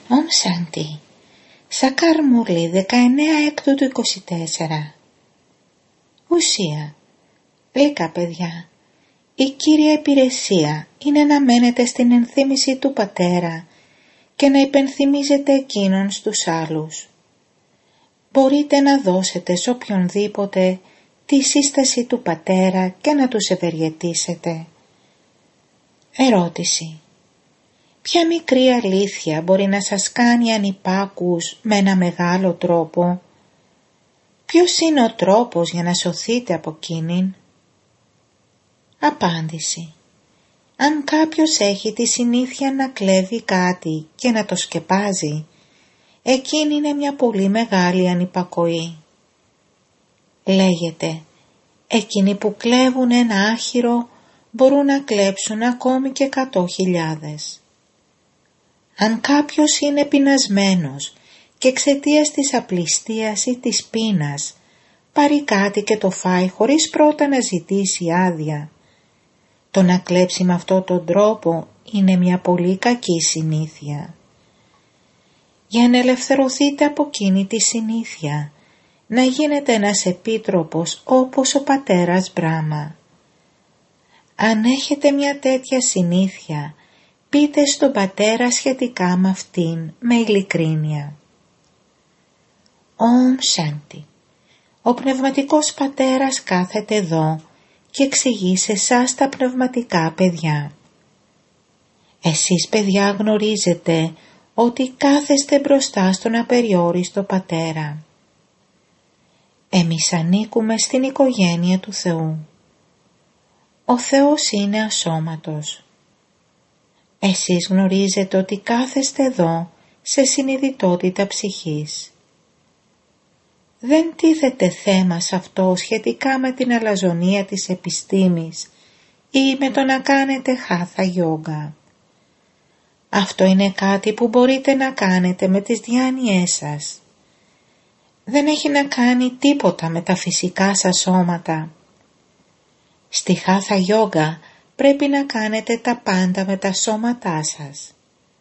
Ομ Σάντι. Σακάρ Μουρλή, 19 έκτου του 24. Ουσία. Γλυκά παιδιά, η κύρια υπηρεσία είναι να μένετε στην ενθύμηση του Πατέρα και να υπενθυμίζετε εκείνον στους άλλους. Μπορείτε να δώσετε σε οποιονδήποτε τη σύσταση του Πατέρα και να τους ευεργετήσετε. Ερώτηση. Ποια μικρή αλήθεια μπορεί να σας κάνει ανυπάκους με ένα μεγάλο τρόπο? Ποιος είναι ο τρόπος για να σωθείτε από εκείνην? Απάντηση. Αν κάποιος έχει τη συνήθεια να κλέβει κάτι και να το σκεπάζει, εκείνη είναι μια πολύ μεγάλη ανυπακοή. Λέγεται, εκείνοι που κλέβουν ένα άχυρο μπορούν να κλέψουν ακόμη και 100.000. Αν κάποιος είναι πεινασμένος και εξαιτίας της απληστίας ή της πείνας πάρει κάτι και το φάει χωρίς πρώτα να ζητήσει άδεια, το να κλέψει με αυτόν τον τρόπο είναι μια πολύ κακή συνήθεια. Για να ελευθερωθείτε από εκείνη τη συνήθεια, να γίνετε ένας επίτροπος όπως ο πατέρας Μπράμα. Αν έχετε μια τέτοια συνήθεια, πείτε στον Πατέρα σχετικά με αυτήν με ειλικρίνεια. Ομ Σάντι. Ο Πνευματικός Πατέρας κάθεται εδώ και εξηγεί σε εσάς τα πνευματικά παιδιά. Εσείς παιδιά γνωρίζετε ότι κάθεστε μπροστά στον απεριόριστο Πατέρα. Εμείς ανήκουμε στην οικογένεια του Θεού. Ο Θεός είναι ασώματος. Εσείς γνωρίζετε ότι κάθεστε εδώ σε συνειδητότητα ψυχής. Δεν τίθεται θέμα σε αυτό σχετικά με την αλαζονία της επιστήμης ή με το να κάνετε χάθα γιόγκα. Αυτό είναι κάτι που μπορείτε να κάνετε με τις διάνοιές σας. Δεν έχει να κάνει τίποτα με τα φυσικά σας σώματα. Στη χάθα γιόγκα πρέπει να κάνετε τα πάντα με τα σώματά σας.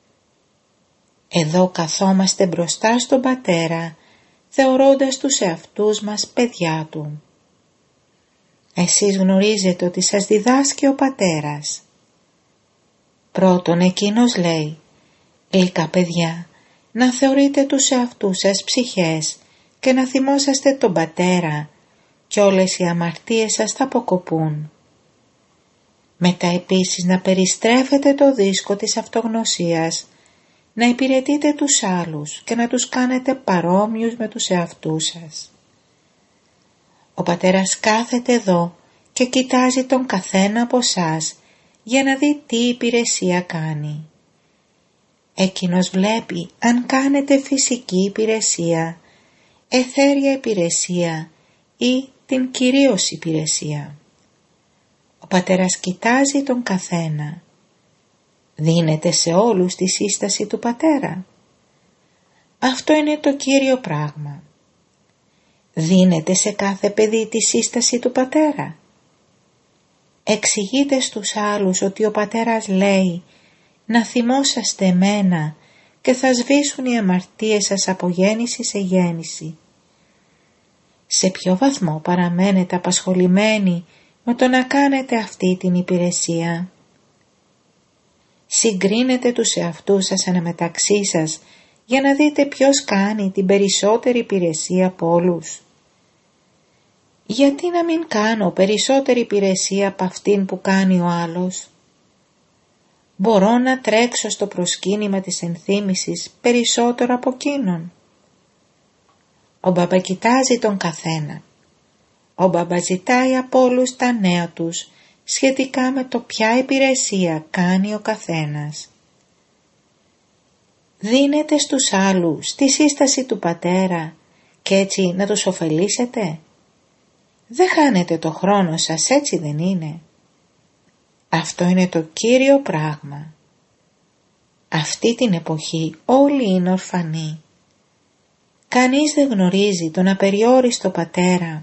Εδώ καθόμαστε μπροστά στον Πατέρα, θεωρώντας τους εαυτούς μας παιδιά Του. Εσείς γνωρίζετε ότι σας διδάσκει ο Πατέρας. Πρώτον εκείνος λέει, γλυκά παιδιά, να θεωρείτε τους εαυτούς σας ψυχές και να θυμόσαστε τον Πατέρα και όλες οι αμαρτίες σας θα αποκοπούν. Μετά επίσης να περιστρέφετε το δίσκο της αυτογνωσίας, να υπηρετείτε τους άλλους και να τους κάνετε παρόμοιους με τους εαυτούς σας. Ο Πατέρας κάθεται εδώ και κοιτάζει τον καθένα από εσάς για να δει τι υπηρεσία κάνει. Εκείνος βλέπει αν κάνετε φυσική υπηρεσία, αιθέρια υπηρεσία ή την κυρίως υπηρεσία. Ο Πατέρας κοιτάζει τον καθένα. Δίνεται σε όλους τη σύσταση του Πατέρα. Αυτό είναι το κύριο πράγμα. Δίνεται σε κάθε παιδί τη σύσταση του Πατέρα. Εξηγείτε στους άλλους ότι ο Πατέρας λέει να θυμόσαστε εμένα και θα σβήσουν οι αμαρτίες σας από γέννηση σε γέννηση. Σε ποιο βαθμό παραμένετε απασχολημένοι με το να κάνετε αυτή την υπηρεσία? Συγκρίνετε τους εαυτούς σας αναμεταξύ σας για να δείτε ποιος κάνει την περισσότερη υπηρεσία από όλους. Γιατί να μην κάνω περισσότερη υπηρεσία από αυτήν που κάνει ο άλλος? Μπορώ να τρέξω στο προσκύνημα της ενθύμησης περισσότερο από εκείνον. Ο Μπαμπά κοιτάζει τον καθένα. Ο Μπαμπά ζητάει από όλους τα νέα τους σχετικά με το ποια υπηρεσία κάνει ο καθένας. Δίνετε στους άλλους τη σύσταση του Πατέρα και έτσι να τους ωφελήσετε. Δεν χάνετε το χρόνο σας, έτσι δεν είναι? Αυτό είναι το κύριο πράγμα. Αυτή την εποχή όλοι είναι ορφανοί. Κανείς δεν γνωρίζει τον απεριόριστο Πατέρα.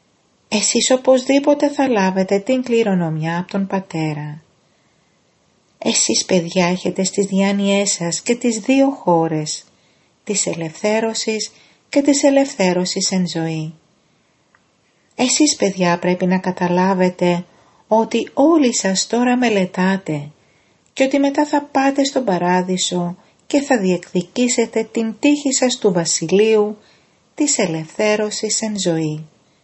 Εσείς οπωσδήποτε θα λάβετε την κληρονομιά από τον Πατέρα. Εσείς παιδιά έχετε στις διάνοιές σας και τις δύο χώρες, της ελευθέρωσης και της ελευθέρωσης εν ζωή. Εσείς παιδιά πρέπει να καταλάβετε ότι όλοι σας τώρα μελετάτε και ότι μετά θα πάτε στον παράδεισο και θα διεκδικήσετε την τύχη σας του βασιλείου της ελευθέρωσης εν ζωή.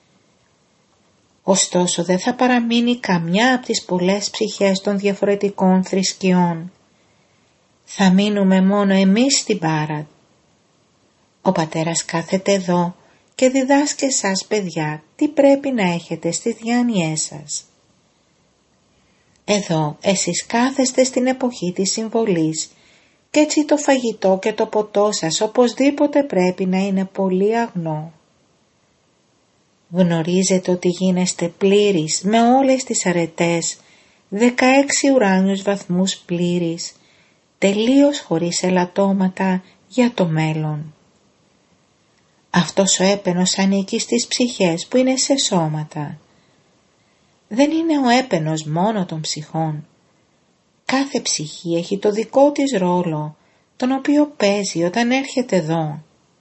Ωστόσο δεν θα παραμείνει καμιά από τις πολλές ψυχές των διαφορετικών θρησκειών. Θα μείνουμε μόνο εμείς στην Πάρα. Ο πατέρας κάθεται εδώ και διδάσκει εσάς παιδιά τι πρέπει να έχετε στις διάνοιές σας. Εδώ εσείς κάθεστε στην εποχή της συμβολής και έτσι το φαγητό και το ποτό σας οπωσδήποτε πρέπει να είναι πολύ αγνό. Γνωρίζετε ότι γίνεστε πλήρης με όλες τις αρετές, 16 ουράνιους βαθμούς πλήρης, τελείως χωρίς ελαττώματα για το μέλλον. Αυτός ο έπαινος ανήκει στις ψυχές που είναι σε σώματα. Δεν είναι ο έπαινος μόνο των ψυχών. Κάθε ψυχή έχει το δικό της ρόλο, τον οποίο παίζει όταν έρχεται εδώ.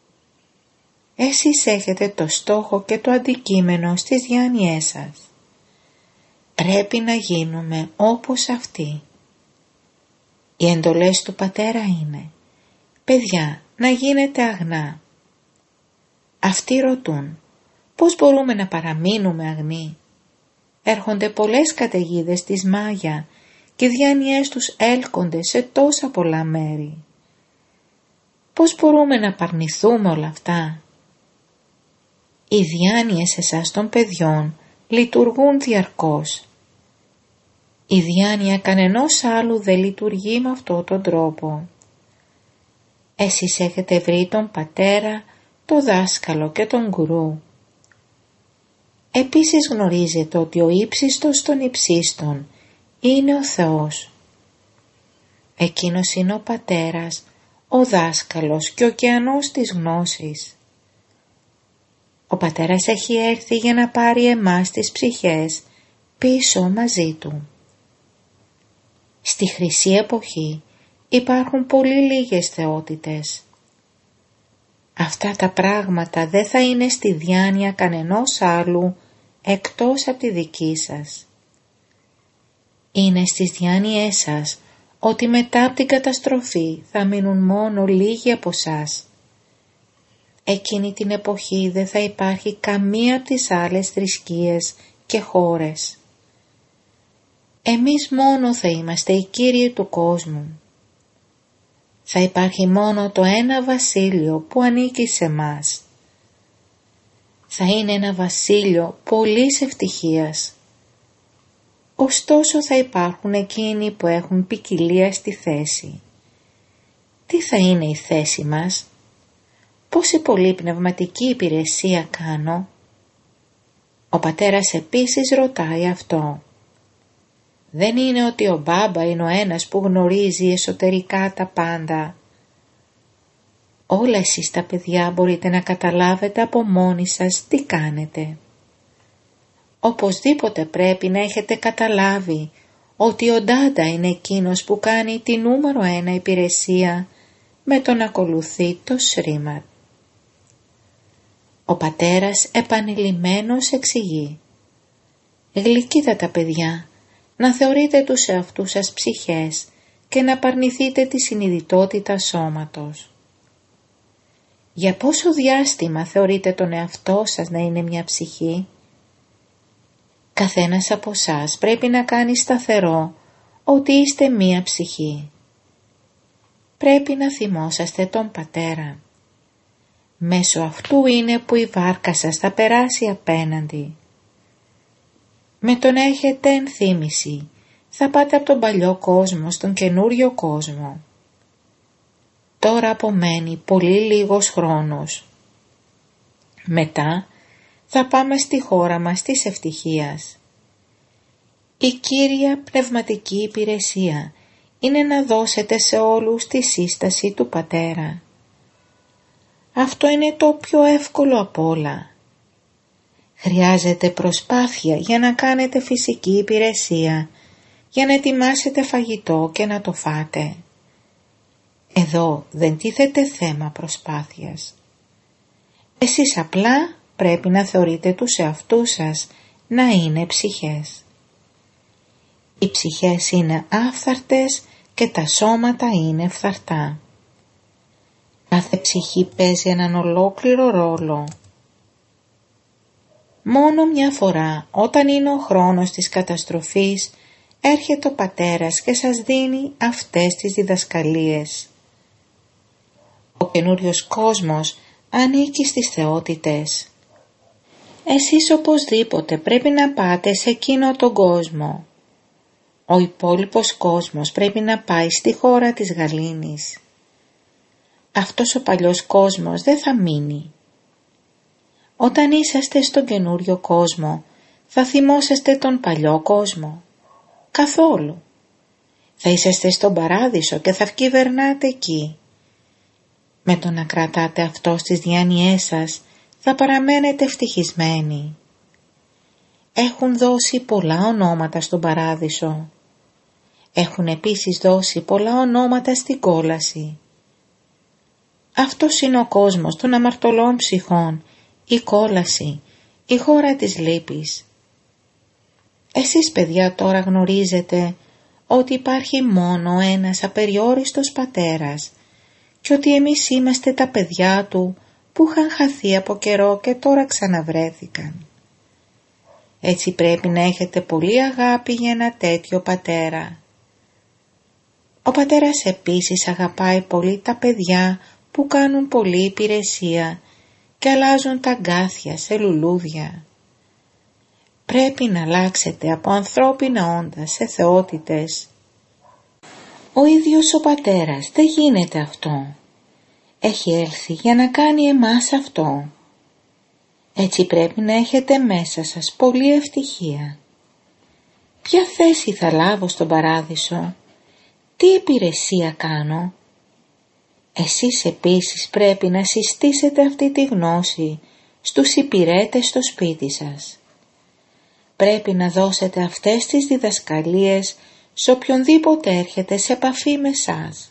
Εσείς έχετε το στόχο και το αντικείμενο στις διάνοιές σας. Πρέπει να γίνουμε όπως αυτοί. Οι εντολές του πατέρα είναι, παιδιά, να γίνετε αγνά. Αυτοί ρωτούν, πώς μπορούμε να παραμείνουμε αγνοί? Έρχονται πολλές καταιγίδες της Μάγια και οι διάνοιές τους έλκονται σε τόσα πολλά μέρη. Πώς μπορούμε να απαρνηθούμε όλα αυτά? Οι διάνοιες εσάς των παιδιών λειτουργούν διαρκώς. Η διάνοια κανενός άλλου δεν λειτουργεί με αυτόν τον τρόπο. Εσείς έχετε βρει τον πατέρα, το δάσκαλο και τον γκουρού. Επίσης γνωρίζετε ότι ο ύψιστος των υψίστων είναι ο Θεός. Εκείνος είναι ο πατέρας, ο δάσκαλος και ο ωκεανός της γνώσης. Ο πατέρας έχει έρθει για να πάρει εμάς τις ψυχές πίσω μαζί του. Στη χρυσή εποχή υπάρχουν πολύ λίγες θεότητες. Αυτά τα πράγματα δεν θα είναι στη διάνοια κανενός άλλου εκτός από τη δική σας. Είναι στις διάνοιές σας ότι μετά από την καταστροφή θα μείνουν μόνο λίγοι από εσάς. Εκείνη την εποχή δεν θα υπάρχει καμία από τις άλλες θρησκείες και χώρες. Εμείς μόνο θα είμαστε οι κύριοι του κόσμου. Θα υπάρχει μόνο το ένα βασίλειο που ανήκει σε μας. Θα είναι ένα βασίλειο πολλής ευτυχίας. Ωστόσο θα υπάρχουν εκείνοι που έχουν ποικιλία στη θέση. Τι θα είναι η θέση μας? Πόση πολύ πνευματική υπηρεσία κάνω? Ο πατέρας επίσης ρωτάει αυτό. Δεν είναι ότι ο μπάμπα είναι ο ένας που γνωρίζει εσωτερικά τα πάντα. Όλα εσείς τα παιδιά μπορείτε να καταλάβετε από μόνοι σας τι κάνετε. Οπωσδήποτε πρέπει να έχετε καταλάβει ότι ο Ντάντα είναι εκείνος που κάνει τη νούμερο 1 υπηρεσία με τον ακολουθεί το Σρίμαντ. Ο πατέρας επανειλημμένος εξηγεί. Γλυκύτα τα παιδιά, να θεωρείτε τους εαυτούς σας ψυχές και να απαρνηθείτε τη συνειδητότητα σώματος. Για πόσο διάστημα θεωρείτε τον εαυτό σας να είναι μια ψυχή? Καθένας από εσάς πρέπει να κάνει σταθερό ότι είστε μία ψυχή. Πρέπει να θυμόσαστε τον πατέρα. Μέσω αυτού είναι που η βάρκα σας θα περάσει απέναντι. Με το να έχετε ενθύμηση θα πάτε από τον παλιό κόσμο στον καινούριο κόσμο. Τώρα απομένει πολύ λίγος χρόνος. Μετά θα πάμε στη χώρα μας της ευτυχίας. Η κύρια πνευματική υπηρεσία είναι να δώσετε σε όλους τη σύσταση του πατέρα. Αυτό είναι το πιο εύκολο απ' όλα. Χρειάζεται προσπάθεια για να κάνετε φυσική υπηρεσία για να ετοιμάσετε φαγητό και να το φάτε. Εδώ δεν τίθεται θέμα προσπάθειας. Εσείς απλά πρέπει να θεωρείτε τους εαυτούς σας να είναι ψυχές. Οι ψυχές είναι άφθαρτες και τα σώματα είναι φθαρτά. Κάθε ψυχή παίζει έναν ολόκληρο ρόλο. Μόνο μια φορά, όταν είναι ο χρόνος της καταστροφής, έρχεται ο Πατέρας και σας δίνει αυτές τις διδασκαλίες. Ο καινούριος κόσμος ανήκει στις θεότητες. Εσείς οπωσδήποτε πρέπει να πάτε σε εκείνο τον κόσμο. Ο υπόλοιπος κόσμος πρέπει να πάει στη χώρα της γαλήνης. Αυτός ο παλιός κόσμος δεν θα μείνει. Όταν είσαστε στον καινούριο κόσμο, θα θυμόσαστε τον παλιό κόσμο. Καθόλου. Θα είσαστε στον παράδεισο και θα κυβερνάτε εκεί. Με το να κρατάτε αυτό στις διάνοιές σας, θα παραμένετε ευτυχισμένοι. Έχουν δώσει πολλά ονόματα στον παράδεισο. Έχουν επίσης δώσει πολλά ονόματα στην κόλαση. Αυτός είναι ο κόσμος των αμαρτωλών ψυχών, η κόλαση, η χώρα της λύπης. Εσείς παιδιά τώρα γνωρίζετε ότι υπάρχει μόνο ένας απεριόριστος Πατέρας και ότι εμείς είμαστε τα παιδιά Του που είχαν χαθεί από καιρό και τώρα ξαναβρέθηκαν. Έτσι πρέπει να έχετε πολύ αγάπη για ένα τέτοιο Πατέρα. Ο Πατέρας επίσης αγαπάει πολύ τα παιδιά που κάνουν πολλή υπηρεσία και αλλάζουν τα αγκάθια σε λουλούδια. Πρέπει να αλλάξετε από ανθρώπινα όντα σε θεότητες. Ο ίδιος ο Πατέρας δεν γίνεται αυτό. Έχει έλθει για να κάνει εμάς αυτό. Έτσι πρέπει να έχετε μέσα σας πολλή ευτυχία. Ποια θέση θα λάβω στον παράδεισο? Τι υπηρεσία κάνω? Εσείς επίσης πρέπει να συστήσετε αυτή τη γνώση στους υπηρέτες στο σπίτι σας. Πρέπει να δώσετε αυτές τις διδασκαλίες σε οποιονδήποτε έρχεται σε επαφή με σας.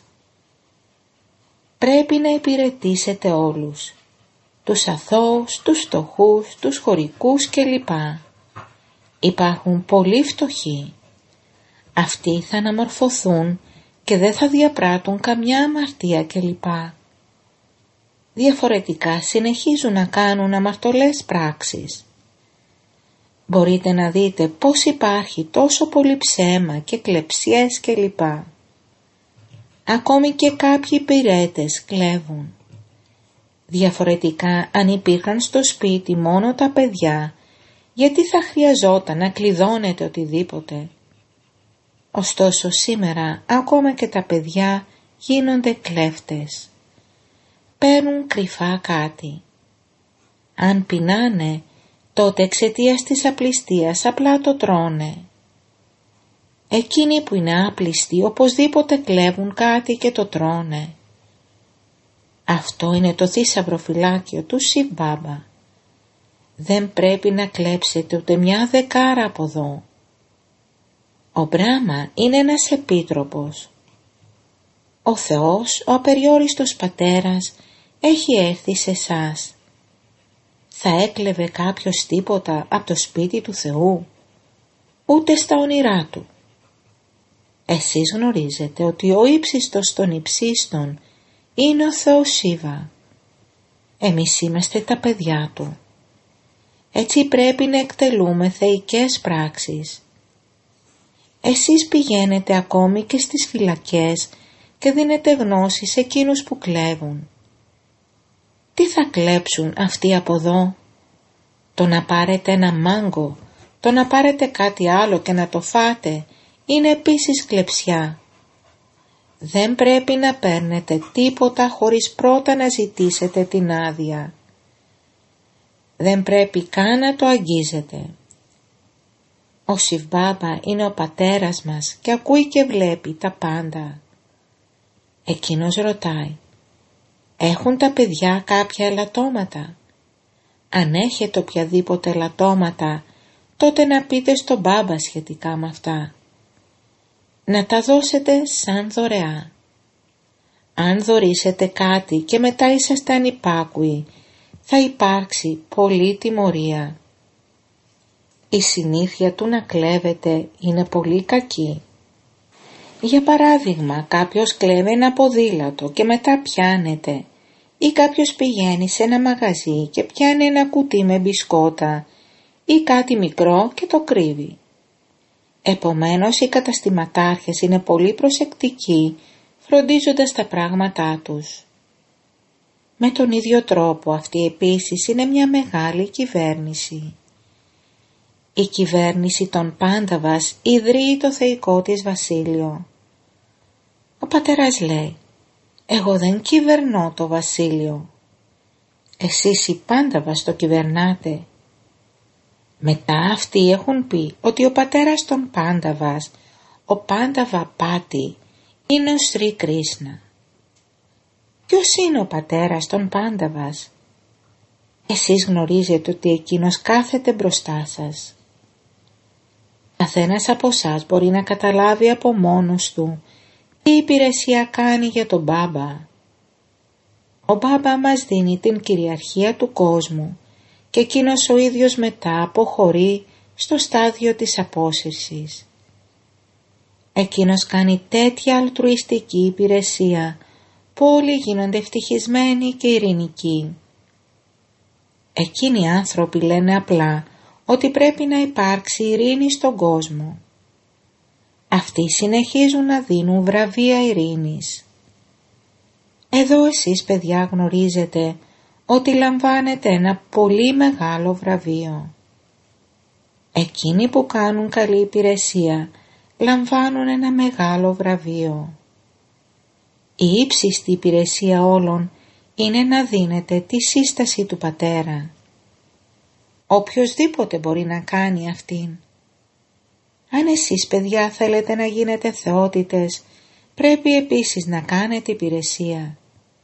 Πρέπει να υπηρετήσετε όλους, τους αθώους, τους φτωχούς, τους χωρικούς κλπ. Υπάρχουν πολλοί φτωχοί. Αυτοί θα αναμορφωθούν και δεν θα διαπράττουν καμιά αμαρτία κλπ. Διαφορετικά συνεχίζουν να κάνουν αμαρτωλές πράξεις. Μπορείτε να δείτε πως υπάρχει τόσο πολύ ψέμα και κλεψιές κλπ. Ακόμη και κάποιοι υπηρέτες κλέβουν. Διαφορετικά αν υπήρχαν στο σπίτι μόνο τα παιδιά, γιατί θα χρειαζόταν να κλειδώνετε οτιδήποτε? Ωστόσο σήμερα ακόμα και τα παιδιά γίνονται κλέφτες. Παίρνουν κρυφά κάτι. Αν πεινάνε, τότε εξαιτίας της απληστίας απλά το τρώνε. Εκείνοι που είναι άπλιστοι οπωσδήποτε κλέβουν κάτι και το τρώνε. Αυτό είναι το θησαυροφυλάκιο του Σιβ Μπάμπα. Δεν πρέπει να κλέψετε ούτε μια δεκάρα από εδώ. Ο Μπράχμα είναι ένας επίτροπος. Ο Θεός, ο απεριόριστος Πατέρας, έχει έρθει σε εσάς. Θα έκλεβε κάποιος τίποτα από το σπίτι του Θεού? Ούτε στα όνειρά του. Εσείς γνωρίζετε ότι ο ύψιστος των υψίστων είναι ο Θεός Σίβα. Εμείς είμαστε τα παιδιά Του. Έτσι πρέπει να εκτελούμε θεϊκές πράξεις. Εσείς πηγαίνετε ακόμη και στις φυλακές και δίνετε γνώση σε εκείνους που κλέβουν. Τι θα κλέψουν αυτοί από εδώ? Το να πάρετε ένα μάγκο, το να πάρετε κάτι άλλο και να το φάτε είναι επίσης κλεψιά. Δεν πρέπει να παίρνετε τίποτα χωρίς πρώτα να ζητήσετε την άδεια. Δεν πρέπει καν να το αγγίζετε. Ο Σιβ Μπάμπα είναι ο Πατέρας μας και ακούει και βλέπει τα πάντα. Εκείνος ρωτάει, έχουν τα παιδιά κάποια ελαττώματα? Αν έχετε οποιαδήποτε ελαττώματα, τότε να πείτε στον Μπάμπα σχετικά με αυτά. να τα δώσετε σαν δωρεά. Αν δωρήσετε κάτι και μετά είσαστε ανυπάκουοι, θα υπάρξει πολλή τιμωρία. Η συνήθεια του να κλέβετε είναι πολύ κακή. Για παράδειγμα, κάποιος κλέβει ένα ποδήλατο και μετά πιάνεται, ή κάποιος πηγαίνει σε ένα μαγαζί και πιάνει ένα κουτί με μπισκότα ή κάτι μικρό και το κρύβει. Επομένως οι καταστηματάρχες είναι πολύ προσεκτικοί φροντίζοντας τα πράγματά τους. Με τον ίδιο τρόπο αυτή επίσης είναι μια μεγάλη κυβέρνηση. Η κυβέρνηση των Πάνταβας ιδρύει το θεϊκό της βασίλειο. Ο πατέρας λέει, εγώ δεν κυβερνώ το βασίλειο. Εσείς οι Πάνταβας το κυβερνάτε. Μετά αυτοί έχουν πει ότι ο πατέρας των Πάνταβας, ο Πάνταβα Πάτη, είναι ο Σρι Κρίσνα. Ποιος είναι ο πατέρας των Πάνταβας? Εσείς γνωρίζετε ότι εκείνος κάθεται μπροστά σας. Καθένας από εσάς μπορεί να καταλάβει από μόνος του τι υπηρεσία κάνει για τον Μπάμπα. Ο Μπάμπα μας δίνει την κυριαρχία του κόσμου και εκείνος ο ίδιος μετά αποχωρεί στο στάδιο της απόσυρσης. Εκείνος κάνει τέτοια αλτρουιστική υπηρεσία που όλοι γίνονται ευτυχισμένοι και ειρηνικοί. Εκείνοι οι άνθρωποι λένε απλά ότι πρέπει να υπάρξει ειρήνη στον κόσμο. Αυτοί συνεχίζουν να δίνουν βραβεία ειρήνης. Εδώ εσείς παιδιά γνωρίζετε ότι λαμβάνετε ένα πολύ μεγάλο βραβείο. Εκείνοι που κάνουν καλή υπηρεσία λαμβάνουν ένα μεγάλο βραβείο. Η ύψιστη υπηρεσία όλων είναι να δίνετε τη σύσταση του Πατέρα. Οποιοσδήποτε μπορεί να κάνει αυτήν. Αν εσείς παιδιά θέλετε να γίνετε θεότητες, πρέπει επίσης να κάνετε υπηρεσία.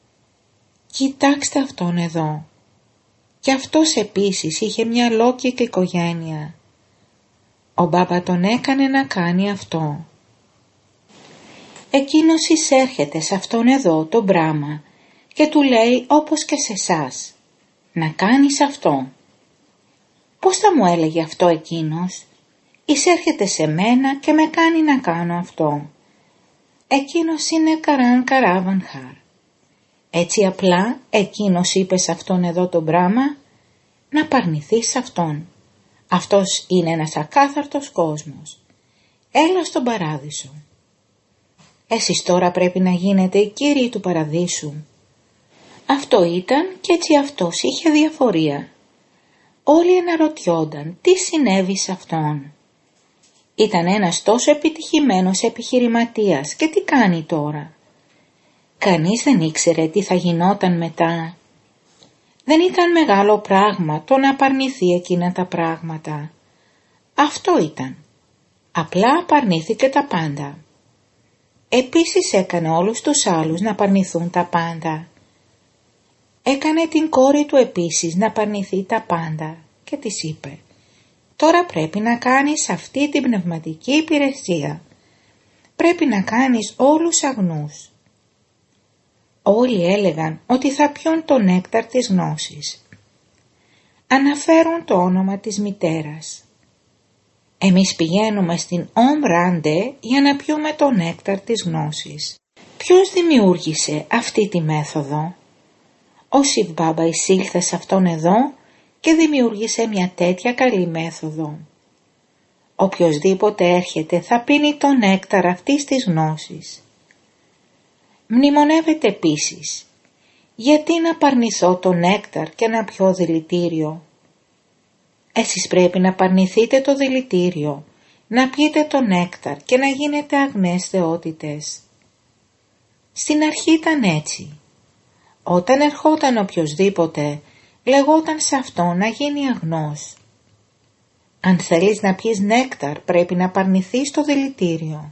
Κοιτάξτε αυτόν εδώ. Και αυτός επίσης είχε μια λόκικη οικογένεια. Ο Μπάμπα τον έκανε να κάνει αυτό. Εκείνος εισέρχεται σε αυτόν εδώ τον Μπράμα και του λέει όπως και σε εσάς, να κάνεις αυτό. Πώς θα μου έλεγε αυτό εκείνος? Εισέρχεται σε μένα και με κάνει να κάνω αυτό. Εκείνος είναι Καράν Καράβανχαρ. Έτσι απλά εκείνος είπε σε αυτόν εδώ τον Μπράμα να παρνηθείς αυτόν. Αυτός είναι ένας ακάθαρτος κόσμος. Έλα στον παράδεισο. Εσείς τώρα πρέπει να γίνετε οι κύριοι του παραδείσου. Αυτό ήταν και έτσι αυτός είχε διαφορία. Όλοι αναρωτιόνταν τι συνέβη σε αυτόν. Ήταν ένας τόσο επιτυχημένος επιχειρηματίας και τι κάνει τώρα? Κανείς δεν ήξερε τι θα γινόταν μετά. Δεν ήταν μεγάλο πράγμα το να απαρνηθεί εκείνα τα πράγματα. Αυτό ήταν. Απλά απαρνήθηκε τα πάντα. Επίσης έκανε όλους τους άλλους να απαρνηθούν τα πάντα. Έκανε την κόρη του επίσης να απαρνηθεί τα πάντα και της είπε «Τώρα πρέπει να κάνεις αυτή την πνευματική υπηρεσία. Πρέπει να κάνεις όλους αγνούς». Όλοι έλεγαν ότι θα πιούν το νέκταρ της γνώσης. Αναφέρουν το όνομα της μητέρας. Εμείς πηγαίνουμε στην Ομράντε για να πιούμε το νέκταρ της γνώσης. Ποιος δημιούργησε αυτή τη μέθοδο? Ο Σιβ Μπάμπα εισήλθε σε αυτόν εδώ και δημιούργησε μια τέτοια καλή μέθοδο. Οποιοσδήποτε έρχεται θα πίνει το νέκταρ αυτής της γνώσης. Μνημονεύεται επίσης. Γιατί να παρνηθώ το νέκταρ και να πιω δηλητήριο? Εσείς πρέπει να παρνηθείτε το δηλητήριο, να πιείτε το νέκταρ και να γίνετε αγνές θεότητες. Στην αρχή ήταν έτσι. Όταν ερχόταν οποιοσδήποτε, λεγόταν σε αυτό να γίνει αγνός. Αν θέλεις να πιεις νέκταρ, πρέπει να παρνηθείς το δηλητήριο.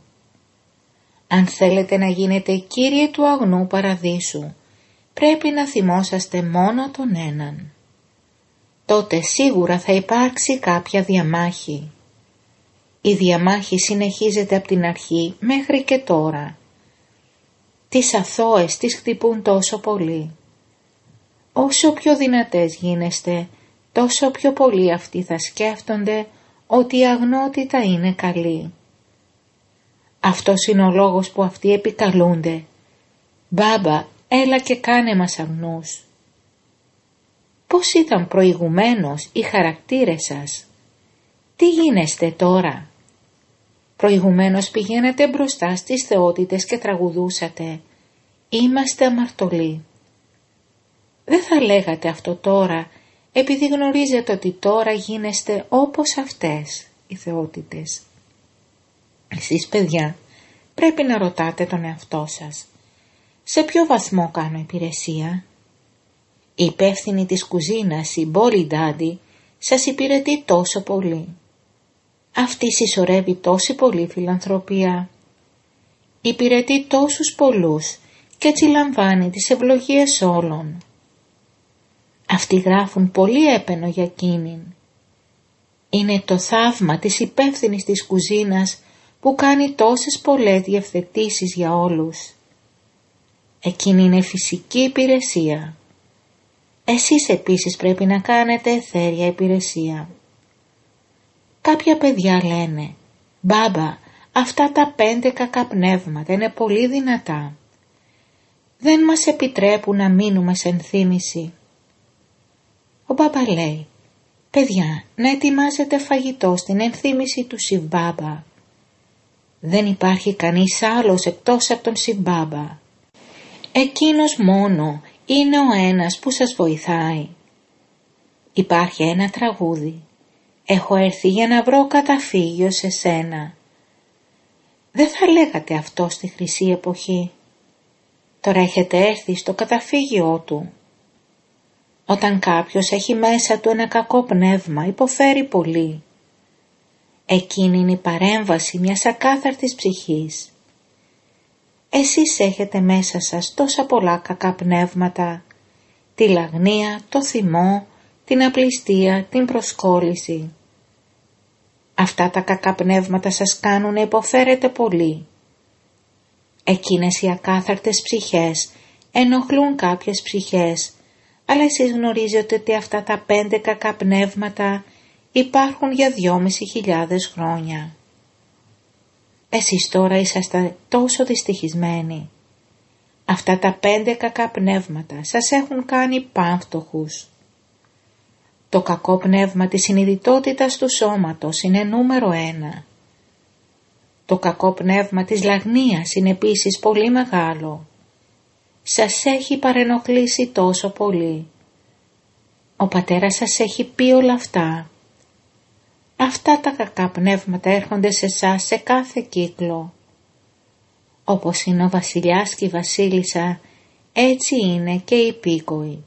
Αν θέλετε να γίνετε κύριοι του αγνού παραδείσου, πρέπει να θυμόσαστε μόνο τον έναν. Τότε σίγουρα θα υπάρξει κάποια διαμάχη. Η διαμάχη συνεχίζεται από την αρχή μέχρι και τώρα. Τις αθώες τις χτυπούν τόσο πολύ. Όσο πιο δυνατές γίνεστε, τόσο πιο πολύ αυτοί θα σκέφτονται ότι η αγνότητα είναι καλή. Αυτός είναι ο λόγος που αυτοί επικαλούνται. «Μπάμπα, έλα και κάνε μας αγνούς». Πώς ήταν προηγουμένως οι χαρακτήρες σας? Τι γίνεστε τώρα? Προηγουμένως πηγαίνατε μπροστά στις θεότητες και τραγουδούσατε «Είμαστε αμαρτωλοί». Δεν θα λέγατε αυτό τώρα, επειδή γνωρίζετε ότι τώρα γίνεστε όπως αυτές οι θεότητες. Εσείς, παιδιά, πρέπει να ρωτάτε τον εαυτό σας. Σε ποιο βαθμό κάνω υπηρεσία? Η υπεύθυνη της κουζίνας, η Μπόλι Ντάντι, σας υπηρετεί τόσο πολύ. Αυτή συσσωρεύει τόση πολύ φιλανθρωπία. Υπηρετεί τόσους πολλούς και έτσι λαμβάνει τις ευλογίες όλων. Αυτοί γράφουν πολύ έπαινο για εκείνην. Είναι το θαύμα της υπεύθυνης της κουζίνας που κάνει τόσες πολλές διευθετήσεις για όλους. Εκείνη είναι φυσική υπηρεσία. Εσείς επίσης πρέπει να κάνετε αιθέρια υπηρεσία. Κάποια παιδιά λένε «Μπάμπα, αυτά τα 5 κακά πνεύματα είναι πολύ δυνατά. Δεν μας επιτρέπουν να μείνουμε σε ενθύμηση». Ο μπάμπα λέει «Παιδιά, να ετοιμάζετε φαγητό στην ενθύμηση του Σιβ-Μπάμπα. Δεν υπάρχει κανείς άλλος εκτός από τον Σιβ-Μπάμπα. Εκείνος μόνο είναι ο ένας που σας βοηθάει». Υπάρχει ένα τραγούδι «Έχω έρθει για να βρω καταφύγιο σε σένα». Δεν θα λέγατε αυτό στη χρυσή εποχή? Τώρα έχετε έρθει στο καταφύγιό του. Όταν κάποιος έχει μέσα του ένα κακό πνεύμα, υποφέρει πολύ. Εκείνη είναι η παρέμβαση μιας ακάθαρτης ψυχής. Εσείς έχετε μέσα σας τόσα πολλά κακά πνεύματα, τη λαγνία, το θυμό, την απληστία, την προσκόλληση. Αυτά τα κακά πνεύματα σας κάνουν να υποφέρετε πολύ. Εκείνες οι ακάθαρτες ψυχές ενοχλούν κάποιες ψυχές, αλλά εσείς γνωρίζετε ότι αυτά τα 5 κακά πνεύματα υπάρχουν για 2.500 χρόνια. Εσείς τώρα είσαστε τόσο δυστυχισμένοι. Αυτά τα 5 κακά πνεύματα σας έχουν κάνει πανφτωχούς. Το κακό πνεύμα της συνειδητότητας του σώματος είναι νούμερο 1. Το κακό πνεύμα της λαγνίας είναι επίσης πολύ μεγάλο. Σας έχει παρενοχλήσει τόσο πολύ. Ο πατέρας σας έχει πει όλα αυτά. Αυτά τα κακά πνεύματα έρχονται σε εσάς σε κάθε κύκλο. Όπως είναι ο βασιλιάς και η βασίλισσα, έτσι είναι και οι υπήκοοι.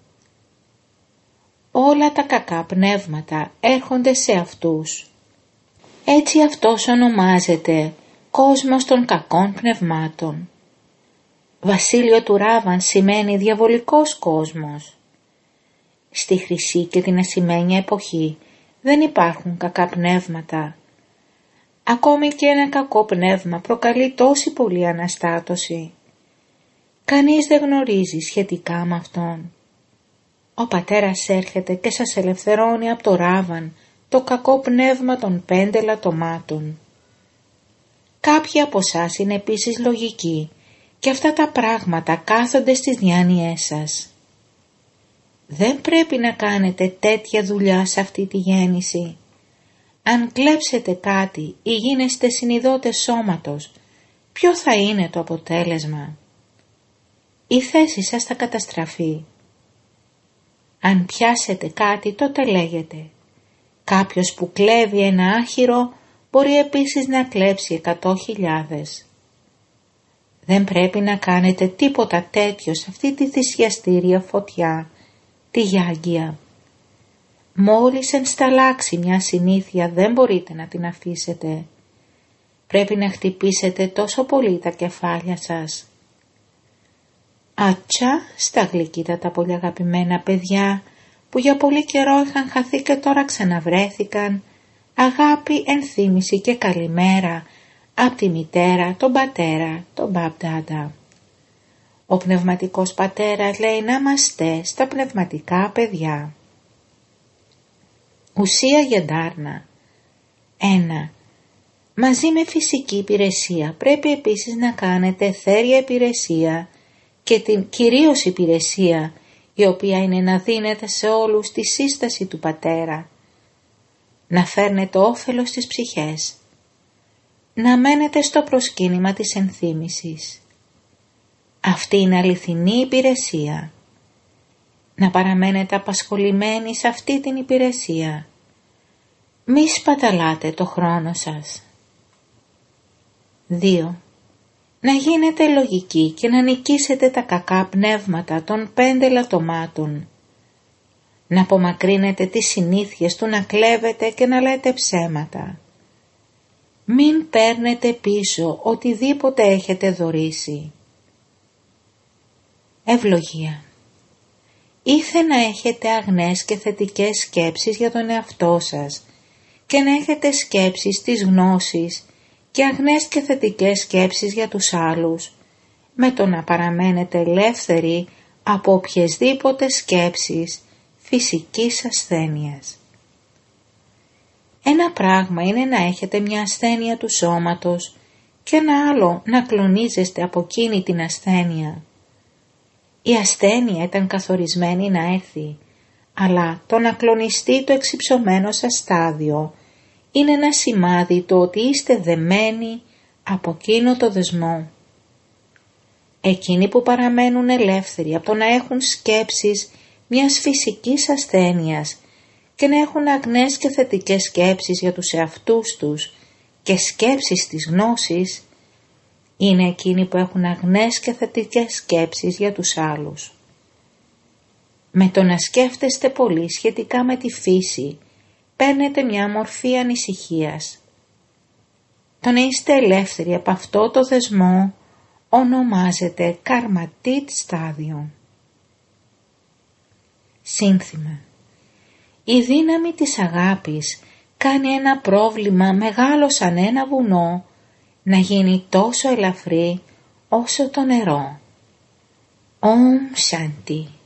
Όλα τα κακά πνεύματα έρχονται σε αυτούς. Έτσι αυτός ονομάζεται κόσμος των κακών πνευμάτων. Βασίλειο του Ράβαν σημαίνει διαβολικός κόσμος. Στη χρυσή και την ασημένια εποχή δεν υπάρχουν κακά πνεύματα. Ακόμη και ένα κακό πνεύμα προκαλεί τόση πολλή αναστάτωση. Κανείς δεν γνωρίζει σχετικά με αυτόν. Ο πατέρας έρχεται και σας ελευθερώνει από το Ράβαν, το κακό πνεύμα των 5 λατωμάτων. Κάποιοι από εσάς είναι επίσης λογικοί και αυτά τα πράγματα κάθονται στις διάνοιές σας. Δεν πρέπει να κάνετε τέτοια δουλειά σε αυτή τη γέννηση. Αν κλέψετε κάτι ή γίνεστε συνειδότες σώματος, ποιο θα είναι το αποτέλεσμα? Η θέση σας θα καταστραφεί. Αν πιάσετε κάτι, τότε λέγεται κάποιος που κλέβει ένα άχυρο μπορεί επίσης να κλέψει 100.000. Δεν πρέπει να κάνετε τίποτα τέτοιο σε αυτή τη θυσιαστήρια φωτιά, τη γιάγκια. Μόλις ενσταλλάξει μια συνήθεια δεν μπορείτε να την αφήσετε. Πρέπει να χτυπήσετε τόσο πολύ τα κεφάλια σας. Ατσά στα γλυκύτατα πολύ αγαπημένα παιδιά που για πολύ καιρό είχαν χαθεί και τώρα ξαναβρέθηκαν, αγάπη, ενθύμηση και καλημέρα από τη μητέρα, τον πατέρα, τον μπαμπ-ντάντα. Ο πνευματικός πατέρας λέει να είμαστε στα πνευματικά παιδιά. Ουσία για ντάρνα. 1. Μαζί με φυσική υπηρεσία πρέπει επίσης να κάνετε θέρια υπηρεσία και την κυρίως υπηρεσία, η οποία είναι να δίνετε σε όλους τη σύσταση του πατέρα, να φέρνετε όφελος στις ψυχές, να μένετε στο προσκύνημα της ενθύμησης. Αυτή είναι αληθινή υπηρεσία. Να παραμένετε απασχολημένοι σε αυτή την υπηρεσία. Μη σπαταλάτε το χρόνο σας. 2. Να γίνετε λογικοί και να νικήσετε τα κακά πνεύματα των 5 λατωμάτων. Να απομακρύνετε τις συνήθειες του να κλέβετε και να λέτε ψέματα. Μην παίρνετε πίσω οτιδήποτε έχετε δωρήσει. Ευλογία. Ήθε να έχετε αγνές και θετικές σκέψεις για τον εαυτό σας και να έχετε σκέψεις της γνώσης και αγνές και θετικές σκέψεις για τους άλλους, με το να παραμένετε ελεύθεροι από οποιασδήποτε σκέψεις φυσικής ασθένειας. Ένα πράγμα είναι να έχετε μια ασθένεια του σώματος και ένα άλλο να κλονίζεστε από εκείνη την ασθένεια. Η ασθένεια ήταν καθορισμένη να έρθει, αλλά το να κλονιστεί το εξυψωμένο σας στάδιο είναι ένα σημάδι το ότι είστε δεμένοι από εκείνο το δεσμό. Εκείνοι που παραμένουν ελεύθεροι από το να έχουν σκέψεις μιας φυσικής ασθένειας και να έχουν αγνές και θετικές σκέψεις για τους εαυτούς τους και σκέψεις της γνώσης, είναι εκείνοι που έχουν αγνές και θετικές σκέψεις για τους άλλους. Με το να σκέφτεστε πολύ σχετικά με τη φύση, παίρνετε μια μορφή ανησυχίας. Το να είστε ελεύθεροι από αυτό το δεσμό ονομάζεται καρματίτ στάδιο. Σύνθημα. Η δύναμη της αγάπης κάνει ένα πρόβλημα μεγάλο σαν ένα βουνό να γίνει τόσο ελαφρύ όσο το νερό. Ομ Σάντι.